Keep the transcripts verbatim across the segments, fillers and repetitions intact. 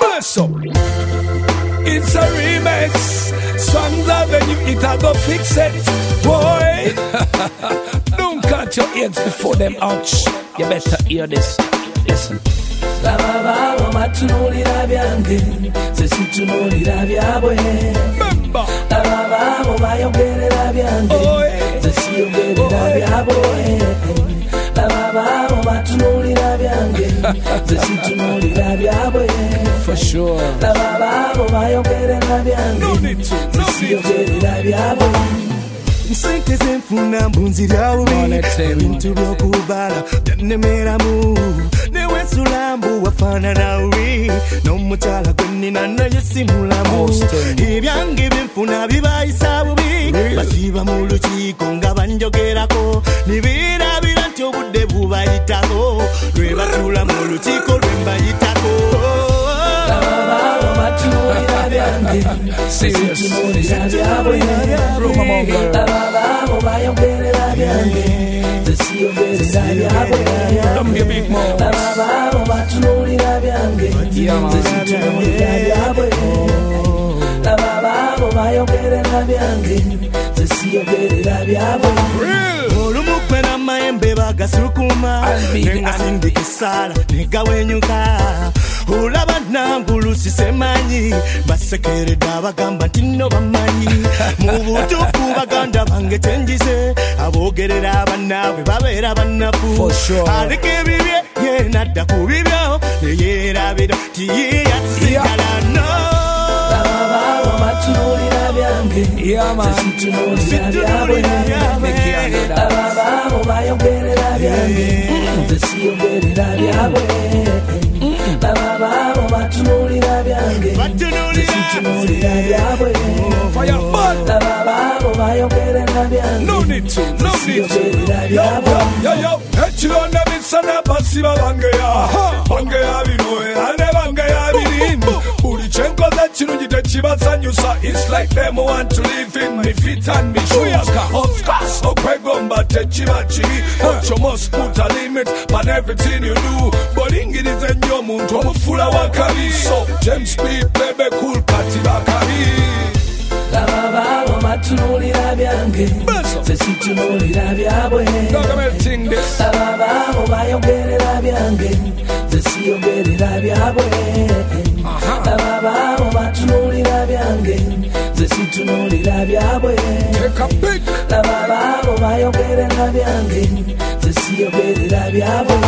Burst up. It's a remix. Songs are when you eat, I go fix it. Boy, don't cut your ears before them ouch. You better hear this. Listen. La baba mama tunulira byange sesi tunulira byabwe. La baba mama yogerera byange sesi yogerera byabwe. La baba mama tunulira byange sesi tunulira byabwe. For sure. La baba mama yogerera byange sesi yogerera byabwe. Nsente zenfuna mbunzira bubi ebintu by'okubala byannemeramu newessulambu wafaanana bubi n'omukyala gwe nnina naye si mulamu ebyange byenfuna bibayisa bubi basiiba mu lukiiko nga banjogerako ne beerabira nti obudde bubayitako lwe batuula mu lukiiko lwe mbayitako. Olumukwe n'amayembe bagasukuma nengasindika essaala negawenyuka olaba nangulu sisemanyi basekeredde abagamba nti nno bamanyi mu butuufu baganda bange kyenjize aboogerera abannaabwe babeera bannafu aleka ebibye ye nadda ku bibyo neyeerabira ti ye yatisigala no. Tunulira byange sesitunulira byabwe. La baba mama yogerera byange sesiyogerera byabwe. La baba mama tunulira byange sesitunulira byabwe. La baba mama yogerera byange sesiyogerera byabwe. Yo yo, ekirona bisana basiba bangeya bangeya binoe ane bangeya birimbi buli kyenkoza kirungi tekibasanyusa. It's like them who want to live in me feet and me shoes. Of course, okwegomba tekiba kibi but you must put a limit on everything you do. Bolingirize nnyo omuntu omufula wakabi. So James B, baby cool kati bakabi. La baba mama tunulira byange sesitunulira byabwe. La baba mama yogerera byange sesiyogerera byabwe. La baba mama tunulira byange sesitunulira byabwe. La baba mama yogerera byange sesiyogerera byabwe.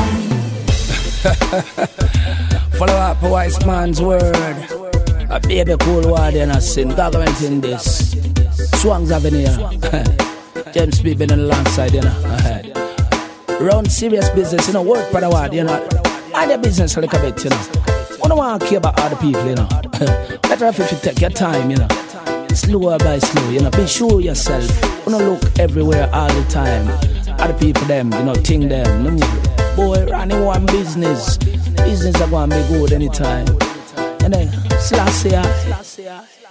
Follow up a wise man's word. A baby cool word and a sin. Government in this. Swang's Avenue. James B been alongside, you know. Run serious business, you know. Work for the word, you know. And the business a little bit, you know. You don't want to care about other people, you know. Better if you take your time, you know. Slower by slow, you know. Be sure yourself. You don't look everywhere all the time. Other people, them, you know, think them. Boy, running one business. Business are going to be good anytime. And then, Selassie.